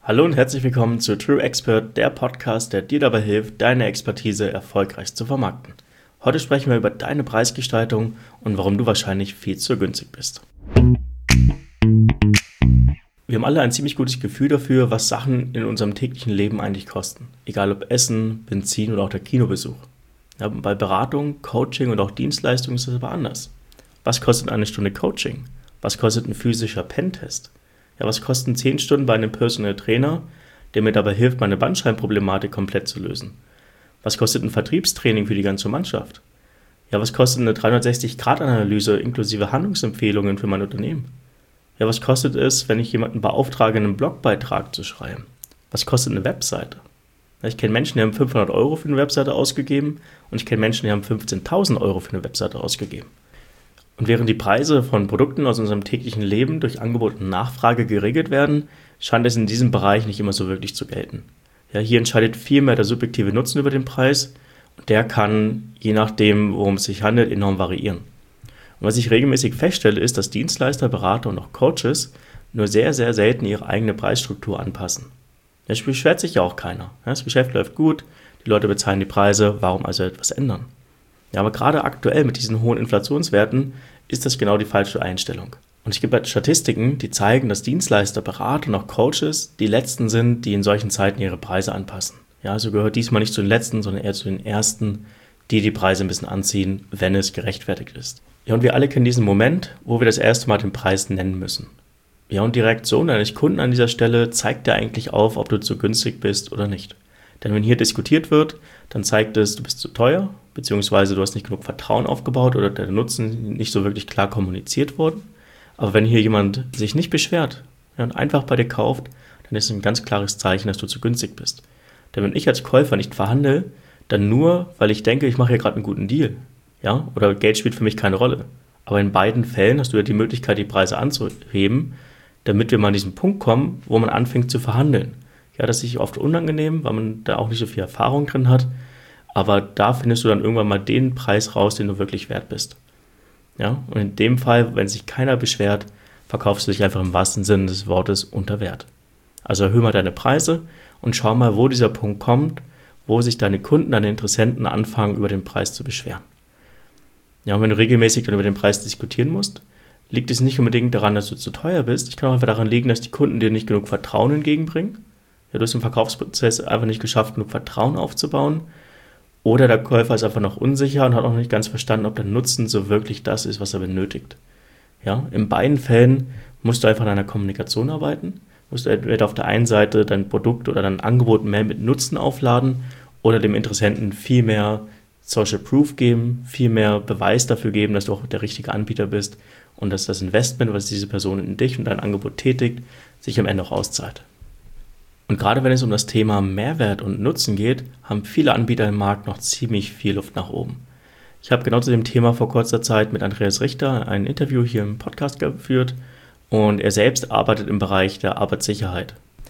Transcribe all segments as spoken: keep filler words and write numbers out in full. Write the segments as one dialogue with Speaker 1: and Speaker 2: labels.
Speaker 1: Hallo und herzlich willkommen zu True Expert, der Podcast, der dir dabei hilft, deine Expertise erfolgreich zu vermarkten. Heute sprechen wir über deine Preisgestaltung und warum du wahrscheinlich viel zu günstig bist. Wir haben alle ein ziemlich gutes Gefühl dafür, was Sachen in unserem täglichen Leben eigentlich kosten. Egal ob Essen, Benzin oder auch der Kinobesuch. Ja, bei Beratung, Coaching und auch Dienstleistungen ist es aber anders. Was kostet eine Stunde Coaching? Was kostet ein physischer Pentest? Ja, was kosten zehn Stunden bei einem Personal Trainer, der mir dabei hilft, meine Bandscheibenproblematik komplett zu lösen? Was kostet ein Vertriebstraining für die ganze Mannschaft? Ja, was kostet eine dreihundertsechzig Grad Analyse inklusive Handlungsempfehlungen für mein Unternehmen? Ja, was kostet es, wenn ich jemanden beauftrage, einen Blogbeitrag zu schreiben? Was kostet eine Webseite? Ja, ich kenne Menschen, die haben fünfhundert Euro für eine Webseite ausgegeben und ich kenne Menschen, die haben fünfzehntausend Euro für eine Webseite ausgegeben. Und während die Preise von Produkten aus unserem täglichen Leben durch Angebot und Nachfrage geregelt werden, scheint es in diesem Bereich nicht immer so wirklich zu gelten. Ja, hier entscheidet vielmehr der subjektive Nutzen über den Preis und der kann, je nachdem, worum es sich handelt, enorm variieren. Und was ich regelmäßig feststelle, ist, dass Dienstleister, Berater und auch Coaches nur sehr, sehr selten ihre eigene Preisstruktur anpassen. Es beschwert sich ja auch keiner. Das Geschäft läuft gut, die Leute bezahlen die Preise, warum also etwas ändern? Ja, aber gerade aktuell mit diesen hohen Inflationswerten ist das genau die falsche Einstellung. Und es gibt halt Statistiken, die zeigen, dass Dienstleister, Berater und auch Coaches die Letzten sind, die in solchen Zeiten ihre Preise anpassen. Ja, also gehört diesmal nicht zu den Letzten, sondern eher zu den Ersten, die die Preise ein bisschen anziehen, wenn es gerechtfertigt ist. Ja, und wir alle kennen diesen Moment, wo wir das erste Mal den Preis nennen müssen. Ja, und die Reaktion deines Kunden an dieser Stelle zeigt dir eigentlich auf, ob du zu günstig bist oder nicht. Denn wenn hier diskutiert wird, dann zeigt es, du bist zu teuer, beziehungsweise du hast nicht genug Vertrauen aufgebaut oder der Nutzen nicht so wirklich klar kommuniziert worden. Aber wenn hier jemand sich nicht beschwert, ja, und einfach bei dir kauft, dann ist es ein ganz klares Zeichen, dass du zu günstig bist. Denn wenn ich als Käufer nicht verhandle, dann nur, weil ich denke, ich mache hier gerade einen guten Deal. Ja, oder Geld spielt für mich keine Rolle. Aber in beiden Fällen hast du ja die Möglichkeit, die Preise anzuheben, damit wir mal an diesen Punkt kommen, wo man anfängt zu verhandeln. Ja, das ist sich oft unangenehm, weil man da auch nicht so viel Erfahrung drin hat. Aber da findest du dann irgendwann mal den Preis raus, den du wirklich wert bist. Ja, und in dem Fall, wenn sich keiner beschwert, verkaufst du dich einfach im wahrsten Sinne des Wortes unter Wert. Also erhöhe mal deine Preise und schau mal, wo dieser Punkt kommt, wo sich deine Kunden, deine Interessenten anfangen, über den Preis zu beschweren. Ja, und wenn du regelmäßig dann über den Preis diskutieren musst, liegt es nicht unbedingt daran, dass du zu teuer bist. Es kann auch einfach daran liegen, dass die Kunden dir nicht genug Vertrauen entgegenbringen. Ja, du hast im Verkaufsprozess einfach nicht geschafft, genug Vertrauen aufzubauen. Oder der Käufer ist einfach noch unsicher und hat noch nicht ganz verstanden, ob der Nutzen so wirklich das ist, was er benötigt. Ja, in beiden Fällen musst du einfach an deiner Kommunikation arbeiten. Musst du entweder auf der einen Seite dein Produkt oder dein Angebot mehr mit Nutzen aufladen oder dem Interessenten viel mehr Social Proof geben, viel mehr Beweis dafür geben, dass du auch der richtige Anbieter bist und dass das Investment, was diese Person in dich und dein Angebot tätigt, sich am Ende auch auszahlt. Und gerade wenn es um das Thema Mehrwert und Nutzen geht, haben viele Anbieter im Markt noch ziemlich viel Luft nach oben. Ich habe genau zu dem Thema vor kurzer Zeit mit Andreas Richter ein Interview hier im Podcast geführt und er selbst arbeitet im Bereich der Arbeitssicherheit.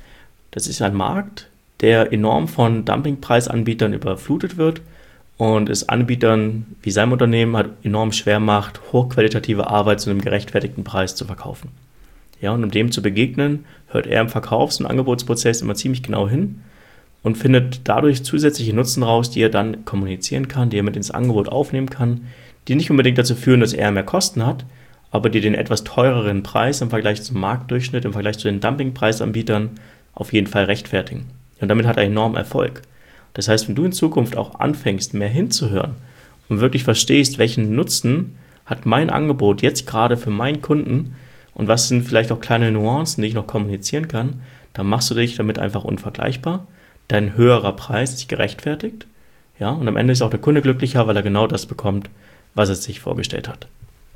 Speaker 1: Das ist ein Markt, der enorm von Dumpingpreisanbietern überflutet wird und es Anbietern wie seinem Unternehmen halt enorm schwer macht, hochqualitative Arbeit zu einem gerechtfertigten Preis zu verkaufen. Ja, und um dem zu begegnen, hört er im Verkaufs- und Angebotsprozess immer ziemlich genau hin und findet dadurch zusätzliche Nutzen raus, die er dann kommunizieren kann, die er mit ins Angebot aufnehmen kann, die nicht unbedingt dazu führen, dass er mehr Kosten hat, aber die den etwas teureren Preis im Vergleich zum Marktdurchschnitt, im Vergleich zu den Dumpingpreisanbietern auf jeden Fall rechtfertigen. Und damit hat er enormen Erfolg. Das heißt, wenn du in Zukunft auch anfängst, mehr hinzuhören und wirklich verstehst, welchen Nutzen hat mein Angebot jetzt gerade für meinen Kunden, und was sind vielleicht auch kleine Nuancen, die ich noch kommunizieren kann, dann machst du dich damit einfach unvergleichbar. Dein höherer Preis ist gerechtfertigt. Ja, und am Ende ist auch der Kunde glücklicher, weil er genau das bekommt, was er sich vorgestellt hat.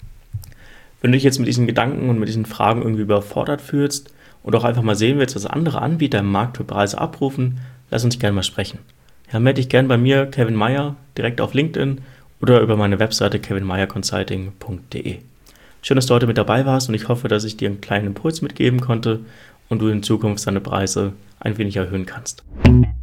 Speaker 1: Wenn du dich jetzt mit diesen Gedanken und mit diesen Fragen irgendwie überfordert fühlst und auch einfach mal sehen willst, was andere Anbieter im Markt für Preise abrufen, lass uns gerne mal sprechen. Ja, melde dich gerne bei mir, Kevin Meyer, direkt auf LinkedIn oder über meine Webseite kevin meyer consulting punkt de. Schön, dass du heute mit dabei warst und ich hoffe, dass ich dir einen kleinen Impuls mitgeben konnte und du in Zukunft deine Preise ein wenig erhöhen kannst.